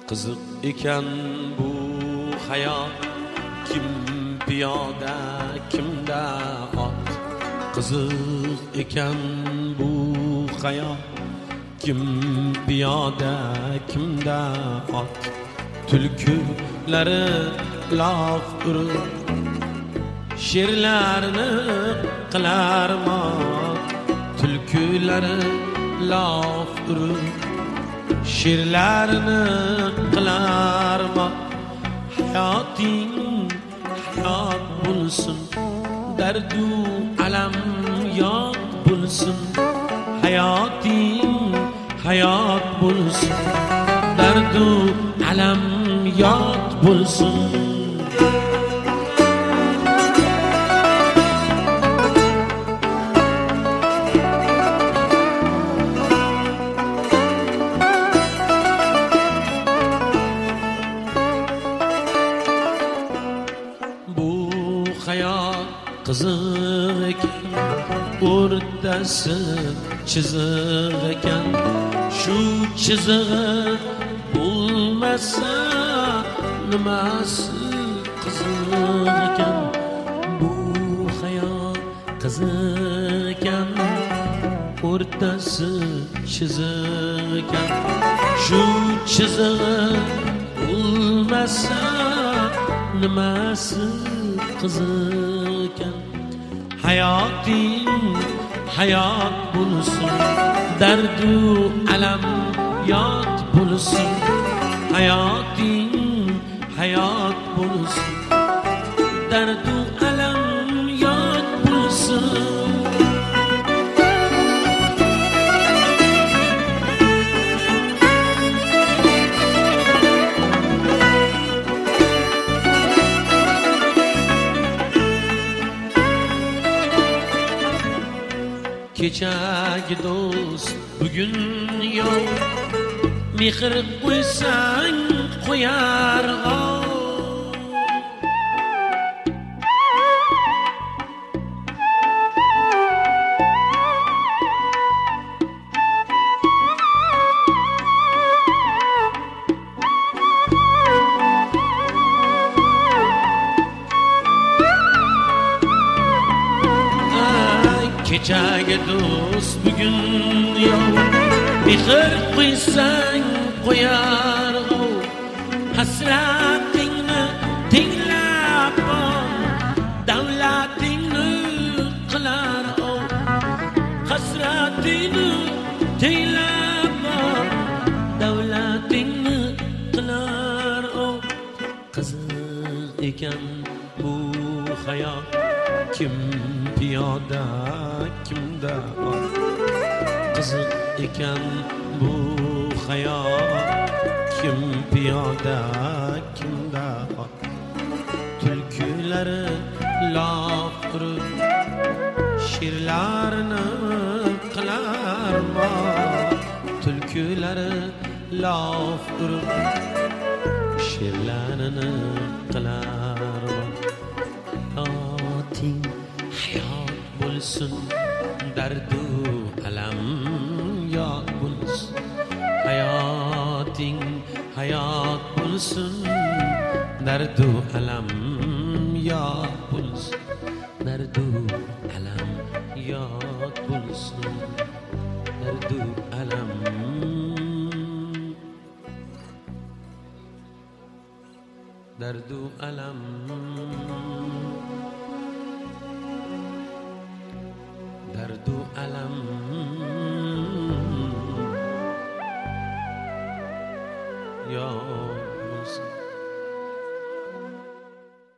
qiziq ekan bu hayot, kim piyoda kimda ot. Qiziq ekan bu hayot, kim piyoda kimda ot. Tulkulari laf urib she'rlarni qilar mot. Tulkulari laf urib she'rlarni qilar mot. Hayoting hayot bo'lsin, dardu alam yod bo'lsin. Hayoting hayot bo'lsin, dardu alam yod bo'lsin. Hayot qiziq ekan, o'rtasi chiziq ekan. Shu chizig'i bo'lmasa nimasi qiziq ekan. Bu hayot qiziq ekan, o'rtasi chiziq ekan. Shu chizig'i bo'lmasa nimasi qiziq ekan. Hayoting hayot bo'lsin, dardu alam yod bo'lsin. Hayoting hayot bo'lsin, dardu alam yod bo'lsin. Kechagi do'st bugun yo'q, mehr qo'ysang qo'yar g'ov. Kechagi do'st bugun yo'q, mehr qo'ysang qo'yar g'ov. Hasratingni tinglab bor, davlatingni qilar ov. Hasratingni tinglab bor, davlatingni qilar ov. Qiziq ekan bu hayot, kim piyoda kimda ot. Qiziq ekan bu hayot, kim piyoda kimda ot. Tulkulari laf urib she'rlarni qilar mot. Tulkulari laf urib she'rlarni qilar mot. Hayoting hayot bo'lsin, dardu alam yod bo'lsin. Hayoting hayot bo'lsin, dardu alam yod bo'lsin. Dardu alam yod bo'lsin, dardu alam. Dardu alam, dardu alam yod bo'lsin.